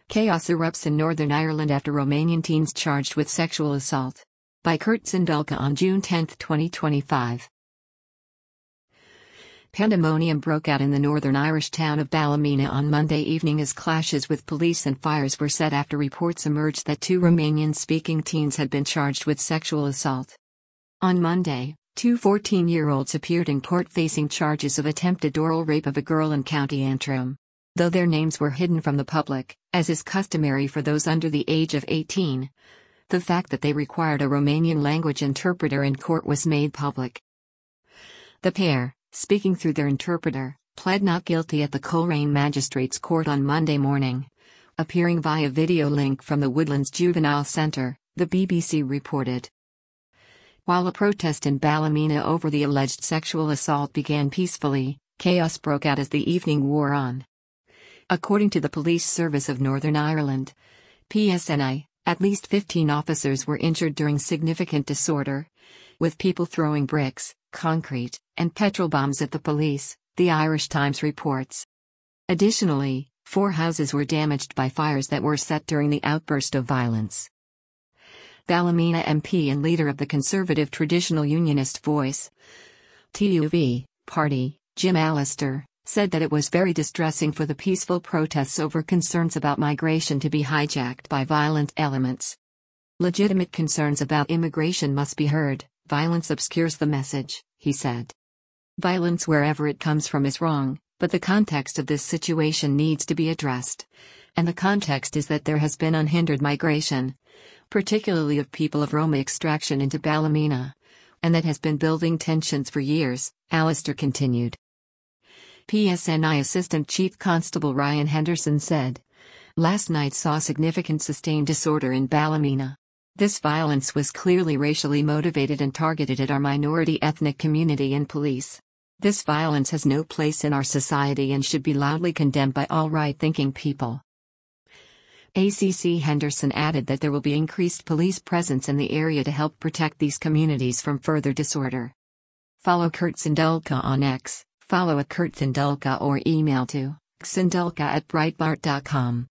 Chaos erupts in Northern Ireland after Romanian teens charged with sexual assault. By Kurt Sindulka on June 10, 2025. Pandemonium broke out in the Northern Irish town of Ballymena on Monday evening as clashes with police and fires were set after reports emerged that 2 Romanian-speaking teens had been charged with sexual assault. On Monday, 2 14-year-olds appeared in court facing charges of attempted oral rape of a girl in County Antrim. Though their names were hidden from the public, as is customary for those under the age of 18, the fact that they required a Romanian language interpreter in court was made public. The pair, speaking through their interpreter, pled not guilty at the Coleraine Magistrates Court on Monday morning. Appearing via video link from the Woodlands Juvenile Centre, the BBC reported. While a protest in Ballymena over the alleged sexual assault began peacefully, chaos broke out as the evening wore on. According to the Police Service of Northern Ireland, PSNI, at least 15 officers were injured during significant disorder, with people throwing bricks, concrete, and petrol bombs at the police, the Irish Times reports. Additionally, 4 houses were damaged by fires that were set during the outburst of violence. Ballymena MP and leader of the Conservative Traditional Unionist Voice (TUV) party, Jim Allister, said that it was very distressing for the peaceful protests over concerns about migration to be hijacked by violent elements. Legitimate concerns about immigration must be heard. Violence obscures the message, he said. Violence wherever it comes from is wrong, but the context of this situation needs to be addressed. And the context is that there has been unhindered migration, particularly of people of Roma extraction into Ballymena, and that has been building tensions for years, Allister continued. PSNI Assistant Chief Constable Ryan Henderson said, "Last night saw significant sustained disorder in Ballymena. This violence was clearly racially motivated and targeted at our minority ethnic community and police. This violence has no place in our society and should be loudly condemned by all right-thinking people." ACC Henderson added that there will be increased police presence in the area to help protect these communities from further disorder. Follow Kurt Sindulka on X, follow @KurtSindulka or email to sindulka@breitbart.com.